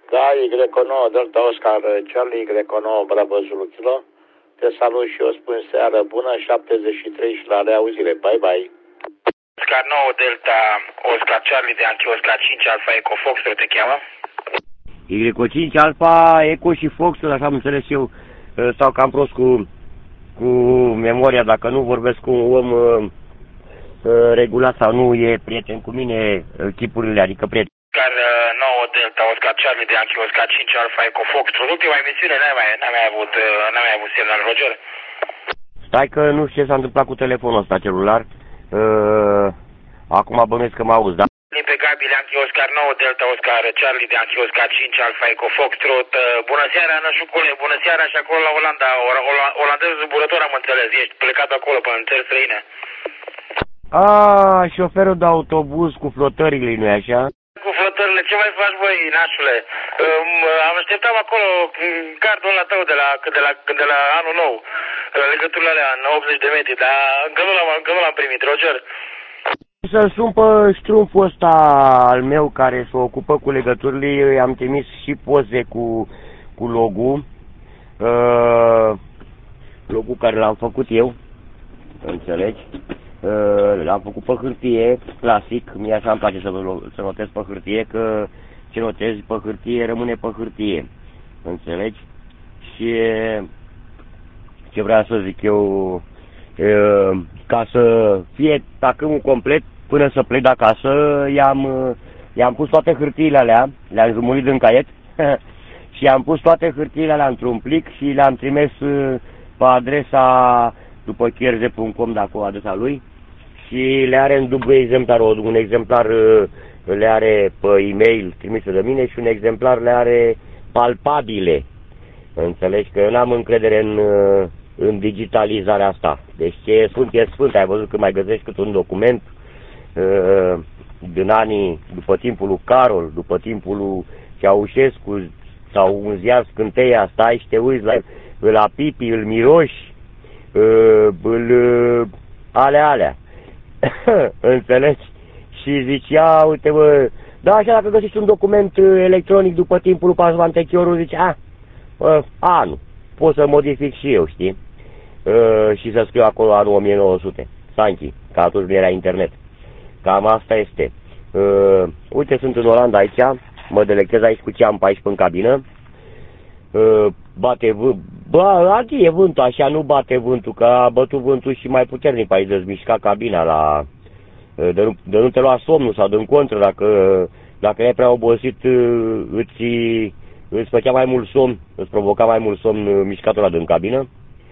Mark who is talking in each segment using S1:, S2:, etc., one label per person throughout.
S1: Da, Y9, Delta Oscar, Charlie, Y9, Bravo Zulu Kilo. Te salut și eu, spun seară bună, 73 și la reauzire. Bye, bye.
S2: Oscar 9, Delta Oscar, Charlie, de Yankee, Oscar 5, Alfa, Eco, Fox, te cheamă?
S3: Y5, Alfa, Eco și Fox, așa am înțeles eu, stau cam prost cu memoria, dacă nu vorbesc cu un om regulat sau nu e prieten cu mine, chipurile, adică prieten.
S2: Oscar 9, Delta Oscar, Charlie, de Yankee, Oscar 5, Alfa, Eco, Fox. Ultima emisiune n-am mai avut semnal, Roger.
S3: Stai că nu știu ce s-a întâmplat cu telefonul ăsta celular. Acum bănuiesc că mă auzi, da?
S2: Impecabil, Yankee, Oscar 9, Delta Oscar, Charlie, de Yankee, Oscar 5, Alfa, Eco, Fox, Trot. Bună seara, Nășucule, bună seara și acolo la Olanda. Olandezul zburător am înțeles, ești plecat acolo până în țări străine.
S3: Șoferul de autobuz cu flotările, nu-i așa?
S2: Cu flotările, ce mai faci, băi, nașule? Am așteptat acolo cardul ăla tău de la anul nou, legăturile alea în 80 de metri, dar încă nu l-am primit, Roger.
S3: Să-l sun pe ștrumful ăsta al meu care se ocupă cu legăturile, i-am trimis și poze cu logo-ul, logo-ul care l-am făcut eu, înțelegi? L-am făcut pe hârtie, clasic, mie așa îmi place să notez pe hârtie, că ce notezi pe hârtie rămâne pe hârtie, înțelegi? Și ce vreau să zic eu, ca să fie tacâmul complet, până să plec de acasă, i-am pus toate hârtiile alea, le-am jumurit în caiet și i-am pus toate hârtiile alea într-un plic și le-am trimis pe adresa după chierze.com, de acolo adresa lui, și le are în dublu exemplar, un exemplar le are pe e-mail trimise de mine și un exemplar le are palpabile. Înțelegi că eu n-am încredere în digitalizarea asta. Deci ce e sfânt, ai văzut că mai găsești cât un document din anii, după timpul lui Carol, după timpul lui Ceaușescu, sau un ziar Scânteia, stai și te uiți la pipi, îl miroși, alea. Înțelegi? Și zici, ia, uite, bă, da, așa dacă găsești un document electronic după timpul lui Pasmantechiorul, zici, anul, pot să modific și eu, știi? Și să scriu acolo anul 1900, Sanchi, că atunci nu era internet. Cam asta este. Uite, sunt în Olanda aici, mă delectez aici cu ce am pe aici în cabină. Bate adie vântul, așa nu bate vântul, că a bătut vântul și mai puternic pe aici, de-ți mișca cabina, de nu te lua somnul sau din contră, dacă erai prea obosit, îți făcea mai mult somn, îți provoca mai mult somn mișcatul ăla din cabină.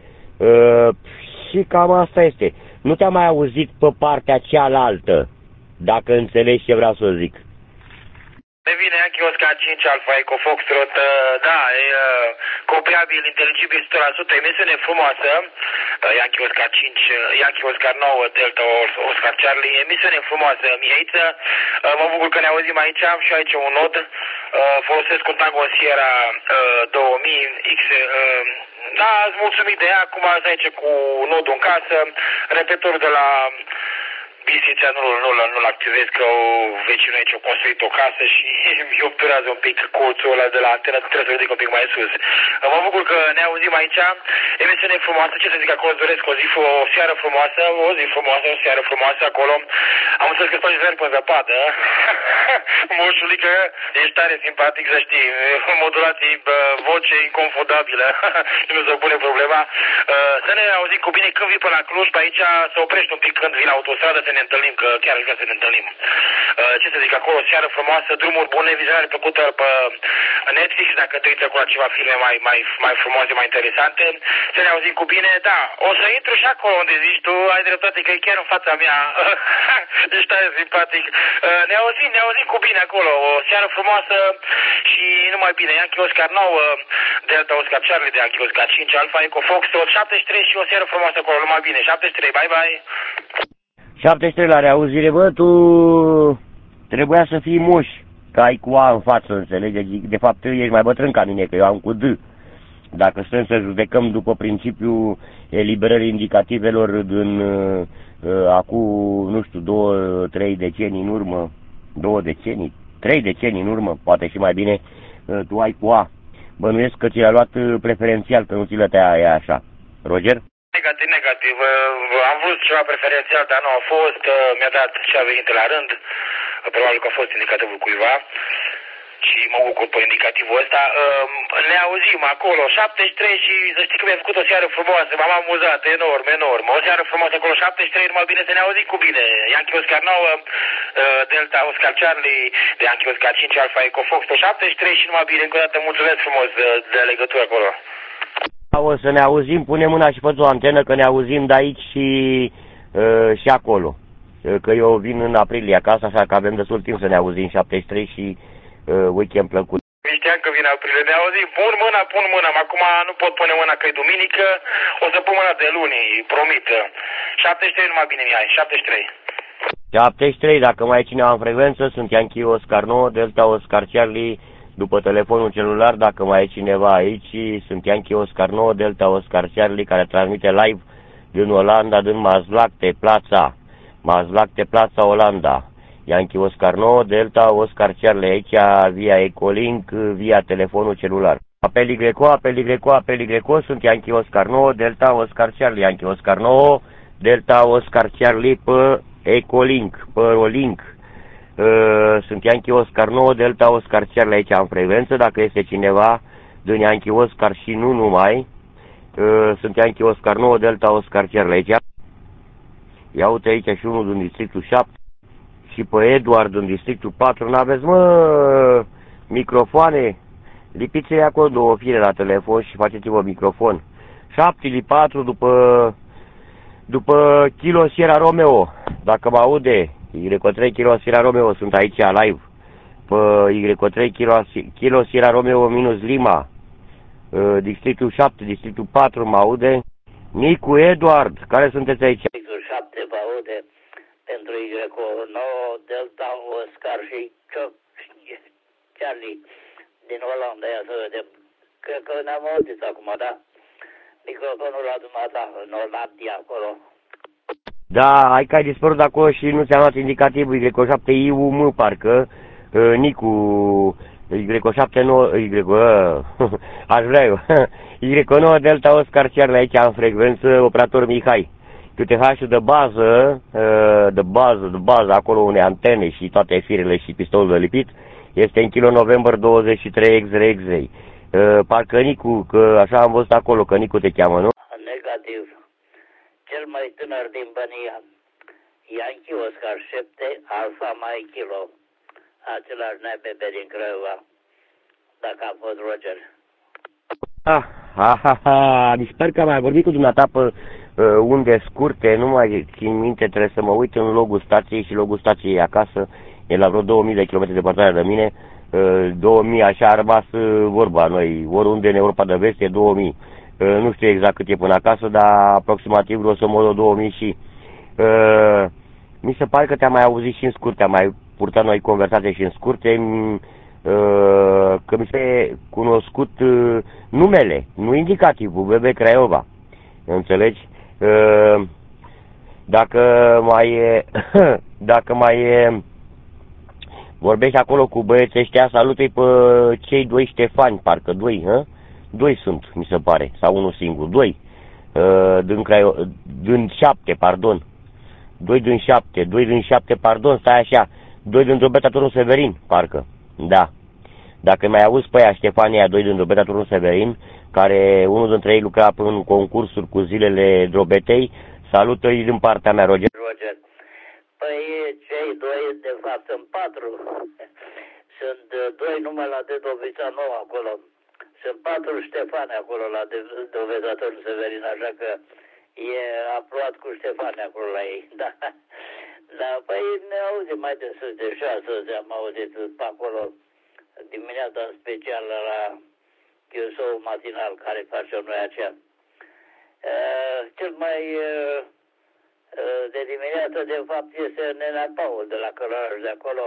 S3: Și cam asta este. Nu te-am mai auzit pe partea cealaltă, dacă înțelegi ce vreau să zic.
S2: Devine Yankee Oscar 5 Alfa Eco Foxtrot, da, e copiabil, inteligibil 100%, emisiune frumoasă, Yankee Oscar 5, Yankee Oscar 9, Delta Oscar Charlie, emisiune frumoasă, Mihaiță, mă bucur că ne auzim aici, am și aici un nod, folosesc un Tango Sierra 2000 X, da, îți mulțumit de ea, acum asta aici cu nodul în casă, repetorul de la Bisița nu-l activez, că vecinul aici a construit o casă și mi obturează un pic colțul ăla de la antenă, trebuie să ridic un pic mai sus. Mă bucur că ne auzim aici, emisiune frumoasă, ce să zic acolo, îți doresc o seară frumoasă, o seară frumoasă acolo. Am înțeles că faci zări pe zăpadă, moșulică, ești tare simpatic, să știi, modulații, voce inconfundabilă, nu se pune problema. Să ne auzim cu bine când vii până la Cluj, pe aici să oprești un pic când vii la autostradă, să ne întâlnim, că chiar aș vrea să ne întâlnim. Ce să zic acolo, o seară frumoasă, drumuri bune, vizionare plăcută pe Netflix, dacă te uiți acolo la ceva filme mai frumoase, mai interesante. Să ne auzim cu bine, da, o să intru și acolo unde zici tu, ai dreptate că e chiar în fața mea, ești tare simpatic. Ne auzim cu bine acolo, o seară frumoasă și numai bine, Yankee Oscar 9, Delta Oscar Charlie, de Yankee Oscar 5, Alfa Eco Fox, 73 și o seară frumoasă acolo, numai bine, 73, bye bye.
S3: 73 la reauzire, bă, tu trebuia să fii moș, că ai cu A în față, înțelegi? De fapt, ești mai bătrân ca mine, că eu am cu D. Dacă stăm să judecăm după principiul eliberării indicativelor din acum, nu știu, 2-3 decenii în urmă, 2 decenii, 3 decenii în urmă, poate și mai bine, tu ai cu A. Bănuiesc că ți l-a luat preferențial, că nu ți le tăia așa. Roger?
S2: Negativ. Am vrut ceva preferențial, dar nu a fost. Mi-a dat ce a venit la rând. Probabil că a fost indicativul cuiva. Și mă bucur pe indicativul ăsta. Ne auzim acolo, 73 și să știi că mi-a făcut o seară frumoasă, m-am amuzat enorm. O seară frumoasă acolo, 73, numai bine să ne auzim cu bine. Yankee Oscar 9, Delta Oscar Charlie, de Yankee Oscar 5, Alpha Echo Fox, 73 și numai bine. Încă o dată mulțumesc frumos de legătură acolo.
S3: O să ne auzim, pune mâna și fă-ți o antenă, că ne auzim de aici și acolo. Că eu vin în aprilie acasă, așa că avem destul timp să ne auzim 73 și weekend plăcut.
S2: Știam că vine aprilie, ne auzim, pun mâna, acum nu pot pune mâna că e duminică, o să pun mâna de luni, promit. 73 numai bine, Mihai, 73.
S3: 73, dacă mai e cineva în frecvență, sunt Yankee Oscar 9, Delta Oscar Charlie, după telefonul celular, dacă mai e cineva aici, sunt Yankee Oscar 9, Delta Oscar Charlie, care transmite live din Olanda, din Maasvlakte, Plața Olanda. Yankee Oscar 9, Delta Oscar Charlie, aici via Ecolink, via telefonul celular. Apel Y, sunt Yankee Oscar 9, Delta Oscar Charlie, Yankee Oscar 9, Delta Oscar Charlie pe Ecolink, pe Rolink. Sunt Yankee Oscar 9, Delta Oscar Charlie aici în frecvență, dacă este cineva din Yankee Oscar și nu numai. Sunt Yankee Oscar 9, Delta Oscar Charlie aici. Ia uite aici și unul din districtul 7 și pe Eduard din districtul 4. N-aveți, microfoane? Lipiți-le acolo două fire la telefon și faceți-vă microfon. 7-4 după Kilo Sierra Romeo, dacă mă aude, Y3 Kilo Sierra Romeo, sunt aici live, pe Y3 Kilo Sierra Romeo minus Lima, districtul 7, districtul 4, mă aude? Nicu, Eduard, care sunteți aici?
S1: Districtul 7 mă aude, pentru Y9, Delta, Oscar și Charlie din Olanda, ia să vedem. Cred că ne-am auzit acum, da? Microfonul la dumneata, în Olandia, acolo.
S3: Da, hai că ai dispărut acolo și nu ți-am luat indicativul Y7IUM, parcă, Nicu, aș vrea eu, Y9 Delta Oscar Charlie aici în frecvență, operator Mihai. QTH-ul de bază, acolo unde antene și toate firele și pistolul de lipit, este în Kilo November 23 X-Ray. Parcă Nicu, că așa am văzut acolo, că Nicu te cheamă, nu?
S1: Negativ. Cel mai tânăr din Bănia, Yankee Oscar 7, Alfa Mai Kilo. Același NBB din Craiova, dacă a fost Roger.
S3: Mi sper că am mai vorbit cu dumneata pe unde scurte, nu mai țin minte, trebuie să mă uit în logul stației și logul stației acasă, e la vreo 2000 de km departare de mine, 2000, așa a rămas vorba noi, oriunde în Europa de Vest e 2000. Nu știu exact cât e până acasă, dar aproximativ grosomodo 2000 și mi se pare că te-am mai auzit și în scurte, am mai purtat noi conversații și în scurte, că mi se cunoscut numele, nu indicativul, BB Craiova, înțelegi? Dacă mai vorbești acolo cu băieții ăștia, salut-i pe cei doi Ștefani, parcă doi sunt, mi se pare, sau unul singur, doi, din 7, pardon, doi din șapte, pardon, stai așa, doi din Drobeta Turnul Severin, parcă, da. Dacă mai auzi pe aia, Ștefania, doi din Drobeta Turnul Severin, care unul dintre ei lucra în concursuri cu zilele Drobetei, salută-i din partea mea, Roger.
S1: Păi cei doi, de fapt, sunt 4. Sunt doi numai la Dedovița Nouă acolo. Sunt 4 Ștefane acolo la Doveza Turnul Severin, așa că e aprobat cu Ștefane acolo la ei. Da. Da, păi ne auzim mai de sus de 6, am auzit pe acolo dimineața specială la Chiusou matinal care facem noi aceea. Cel mai de dimineață, de fapt, este Nenea Paul de la Călăraș de acolo.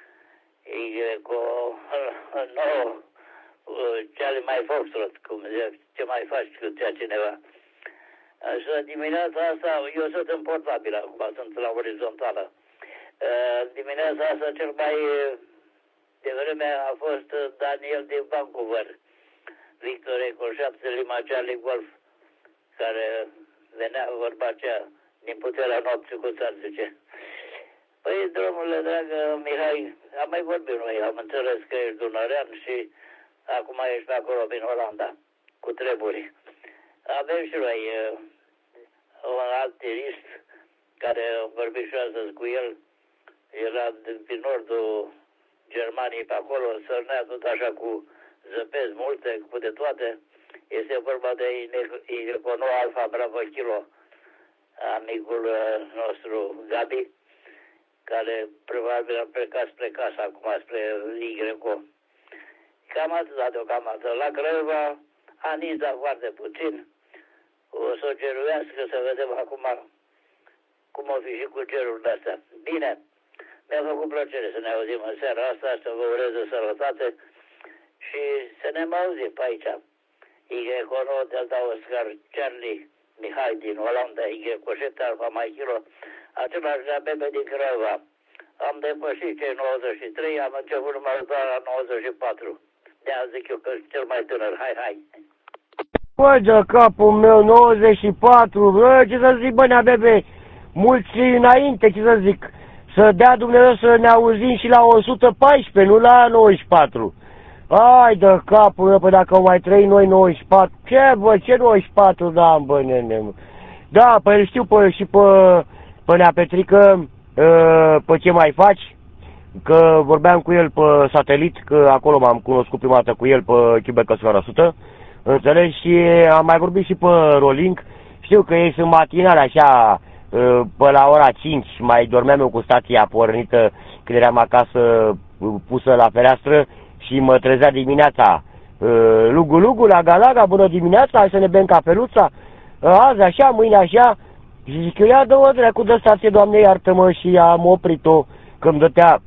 S1: Charlie mai Foxtrot, cum zice, ce mai faci cu cea cineva. Așa, dimineața asta, eu sunt în portabil acum, sunt la orizontală. Dimineața asta cel mai de vremea a fost Daniel din Vancouver, Victor Eco 7 Lima Charlie Golf, care venea vorba aceea din puterea nopții cu țar, zice. Păi, dromule dragă Mihai, am mai vorbit noi, am înțeles că ești dunărean și acum ești pe acolo prin Olanda, cu treburi. Avem și noi un alt tirist care am vorbit și astăzi cu el, era din nordul Germaniei pe acolo, sărnea tot așa cu zăpezi multe, cu de toate. Este vorba de Y9 Alfa Bravo Kilo, amicul nostru Gabi, care probabil a plecat spre casa acum, spre Y9. Cam atât deocamdată. La Craiova a nizat foarte puțin. O să o ceruiască să vedem acum cum o fi și cu cerurile astea. Bine, mi-a făcut plăcere să ne auzim în seara asta, să vă urez de sănătate și să ne mai auzim pe aici. Y9 Delta Oscar Charlie Mihai din Olanda, Y7 Alfa Mai Kilo, același de bebe din Craiova. Am depășit cei 93, am început numărul doar la 94. De-aia zic eu că cel mai tânăr, hai.
S3: Bă, de capul meu, 94, bă, ce să zic, bă, nea bebe, mulți înainte, ce să zic, să dea Dumnezeu să ne auzim și la 114, nu la 94. Ai de capul meu, păi dacă au mai trăit noi 94, ce, bă, ce 94, da, bă, nene, da, păi știu și pe Nea Petrică, pe ce mai faci, că vorbeam cu el pe satelit, că acolo m-am cunoscut prima dată cu el pe Chibecă 100%, înțelegi, și am mai vorbit și pe Rolink, știu că ei sunt matinale așa, pe la ora 5, mai dormeam eu cu stația pornită când eram acasă pusă la fereastră și mă trezea dimineața, lugu, laga, bună dimineața, hai să ne bem cafeluța, azi așa, mâine așa, și zic eu, ia dă-o dracu de stație, Doamne, iartă-mă, și am oprit-o, că îmi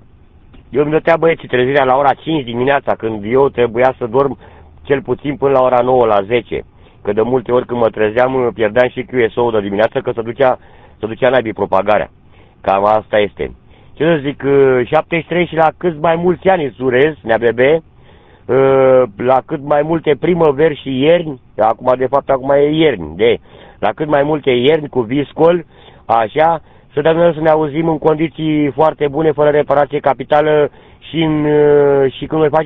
S3: dătea băieții trezirea la ora 5 dimineața, când eu trebuia să dorm cel puțin până la ora 9, la 10, că de multe ori când mă trezeam, pierdeam și QSO-ul de dimineață, că se ducea naibii propagarea. Cam asta este. Ce să zic, 73 și la cât mai mulți ani îți urez, Nea Bebe, la cât mai multe primăveri și ierni, acum e ierni, la cât mai multe ierni cu viscol, așa, să dăm să ne auzim în condiții foarte bune, fără reparație capitală și când noi face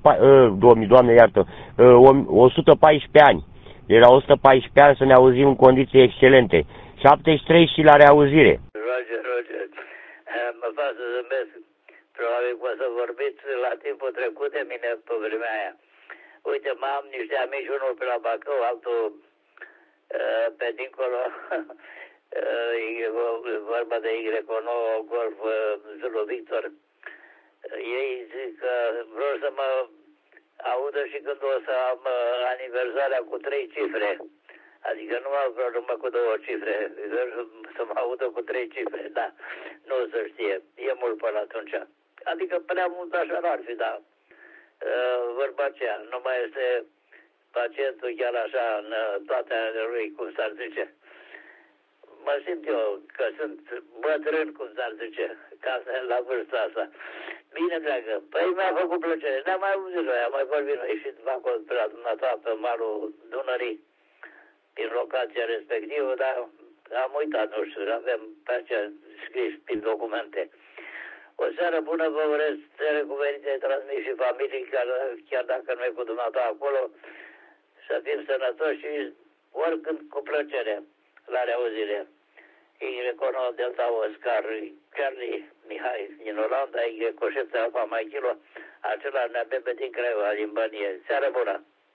S3: 114 ani. De la 114 ani să ne auzim în condiții excelente. 73 și la reauzire.
S1: Roger, mă fac să zâmbesc. Probabil că o să vorbiți la timpul trecut de mine pe vremea aia. Uite, am niște amici, unul pe la Bacău, altul pe dincolo, vorba de Y9 Golf Zulu Victor. Ei zic că vreau să mă audă și când o să am aniversarea cu 3 cifre. Adică nu mă vreau numai cu 2 cifre, să mă audă cu 3 cifre, da, nu se știe, e mult până atunci. Adică prea mult așa n-ar fi, da. Vorba aceea, nu mai este pacientul chiar așa în toate ale lui, cum s-ar zice. Mă simt eu că sunt bătrân, cum s-ar zice, ca la vârsta asta. Bine, dragă, păi mi-a făcut plăcere, ne-am mai auzit noi, am mai vorbit noi și acolo pe la dumneata, pe malul Dunării, prin locația respectivă, dar am uitat, nu știu, avem pe aceea scris prin documente. O seară bună vă urez, recuvenite, transmit și familii, chiar dacă nu e cu dumneata acolo, să fim sănătoși și oricând cu plăcere, la reauzire. Y9 Delta Oscar Charlie Mihai din Olanda, Y7 Alfa Mai Kilo, acela ne bebe din Craiova, din Bănie. Seară bună!